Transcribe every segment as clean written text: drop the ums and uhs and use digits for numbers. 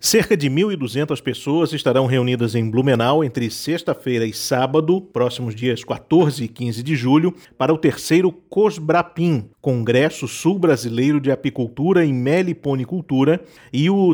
Cerca de 1.200 pessoas estarão reunidas em Blumenau entre sexta-feira e sábado, próximos dias 14 e 15 de julho, para o terceiro COSBRAPIN, Congresso Sul-Brasileiro de Apicultura e Meliponicultura, e o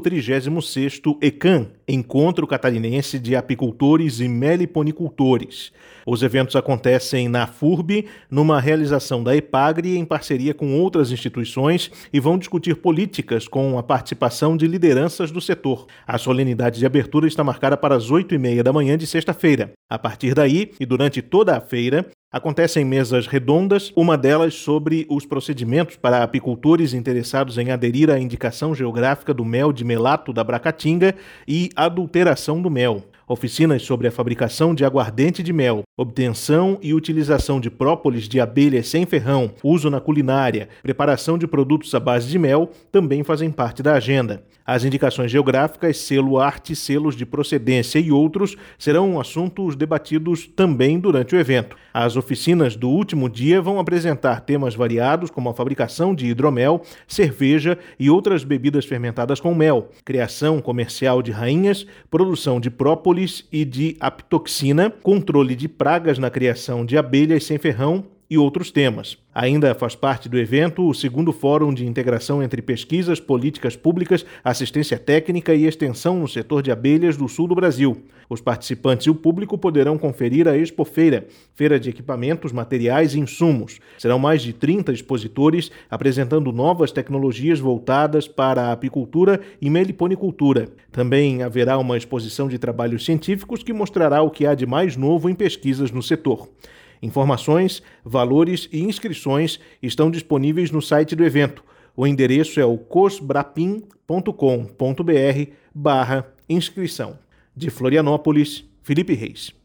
36º ECAM, Encontro Catarinense de Apicultores e Meliponicultores. Os eventos acontecem na FURB, numa realização da EPAGRE em parceria com outras instituições e vão discutir políticas com a participação de lideranças do setor. A solenidade de abertura está marcada para as 8h30 da manhã de sexta-feira. A partir daí, e durante toda a feira, acontecem mesas redondas, uma delas sobre os procedimentos para apicultores interessados em aderir à indicação geográfica do mel de melato da Bracatinga e adulteração do mel. Oficinas sobre a fabricação de aguardente de mel, obtenção e utilização de própolis de abelhas sem ferrão, uso na culinária, preparação de produtos à base de mel também fazem parte da agenda. As indicações geográficas, selo arte, selos de procedência e outros serão assuntos debatidos também durante o evento. As oficinas do último dia vão apresentar temas variados como a fabricação de hidromel, cerveja e outras bebidas fermentadas com mel, criação comercial de rainhas, produção de própolis e de apitoxina, controle de pragas na criação de abelhas sem ferrão e outros temas. Ainda faz parte do evento o segundo Fórum de Integração entre Pesquisas, Políticas Públicas, Assistência Técnica e Extensão no setor de abelhas do sul do Brasil. Os participantes e o público poderão conferir a Expofeira, feira de equipamentos, materiais e insumos. Serão mais de 30 expositores apresentando novas tecnologias voltadas para a apicultura e meliponicultura. Também haverá uma exposição de trabalhos científicos que mostrará o que há de mais novo em pesquisas no setor. Informações, valores e inscrições estão disponíveis no site do evento. O endereço é o cosbrapin.com.br/inscrição. De Florianópolis, Felipe Reis.